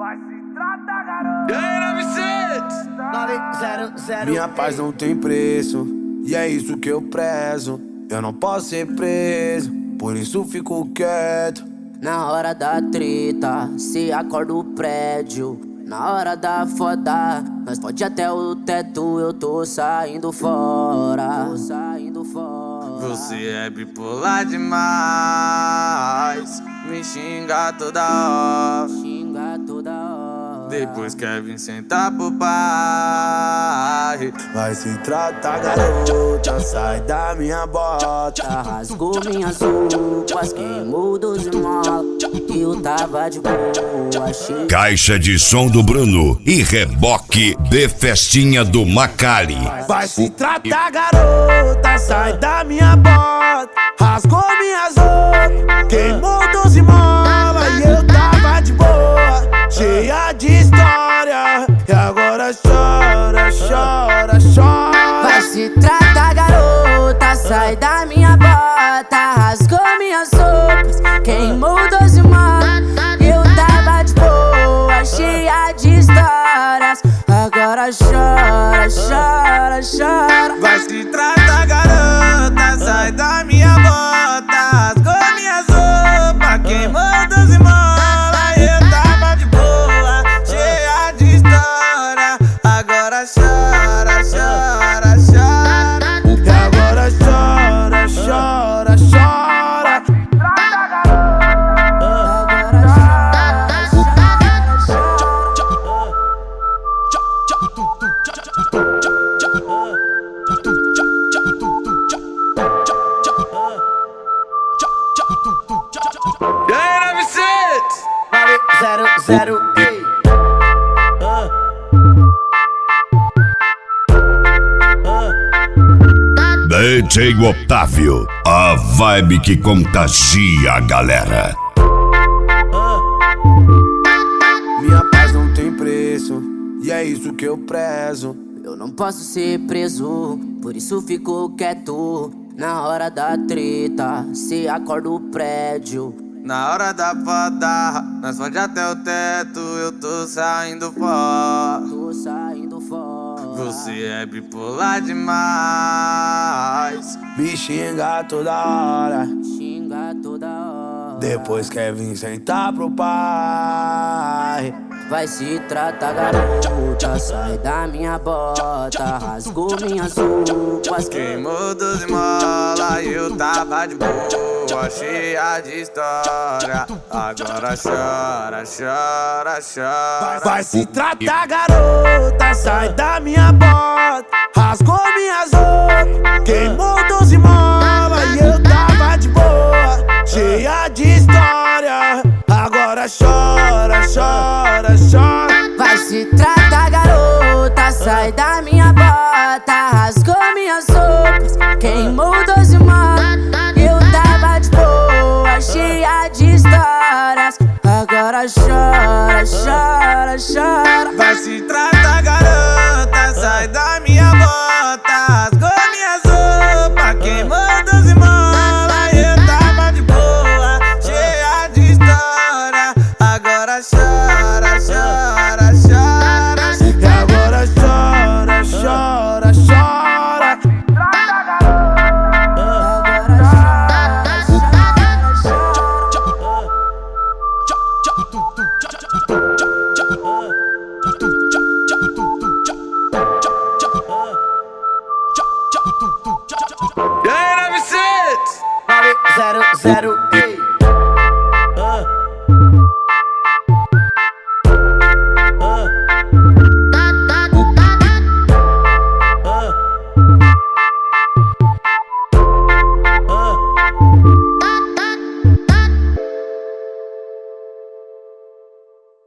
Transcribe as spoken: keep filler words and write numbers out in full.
Vai se tratar, garoto. E aí, nove zero zero. Minha paz não tem preço, e é isso que eu prezo. Eu não posso ser preso, por isso fico quieto. Na hora da treta, se acorda o prédio. Na hora da foda, nós pode até o teto. Eu tô saindo fora, tô saindo fora. Você é bipolar demais, me xinga toda hora, xinga toda hora. Depois quer vir sentar pro pai. Vai se tratar, garota, sai da minha bota. Rasgou minhas roupas, queimou doze molas. E eu tava de boa, achei. Caixa de som do Bruno e reboque de festinha do Macali. Vai se tratar, garota, sai da minha bota. Rasgou minhas roupas, queimou doze molas. E eu tava de boa, cheia de história. E agora chora, chora, chora. Vai se tratar, garota, sai da minha bota. Rasgou minhas roupas, queimou doze molas. Eu tava de boa, cheia de histórias. Agora chora, chora, chora. Vai se tratar, garota, sai da minha bota. Rasgou minhas roupas, queimou doze molas. Eu tava de boa, cheia de história. Agora chora, chora, chora. E agora chora, chora, chora. Agora E aí, nove zero zero. Ei. D J Otávio, a vibe que contagia a galera. Minha paz não tem preço, e é isso que eu prezo. Eu não posso ser preso, por isso fico quieto. Na hora da treta, se acorda o prédio. Na hora da foda, nós pode até o teto. Eu tô saindo fora, Tô saindo fora. você é bipolar demais. Me xinga toda hora, Xinga toda hora. depois quer vir sentar pro pai. Vai se tratar, garota, sai da minha bota. Rasgou minhas roupas, Queimou doze molas e eu tava de boa, cheia de história. Agora chora, chora, chora. Vai se tratar, garota, sai da minha bota. Rasgou minhas roupas, queimou doze molas. E eu tava de boa, cheia de história. Agora chora, chora, chora. vai se tratar, garota, sai da minha bota. Rasgou minhas roupas, queimou doze molas. Eu tava de boa, cheia de histórias. Agora chora, chora, chora. Vai se tratar, garota, sai da minha bota. Rasgou minhas roupas, queimou doze molas. Eu tava de boa, cheia de história. Agora chora, chora, chora. E agora chora, chora, chora. Agora E aí, nove zero zero.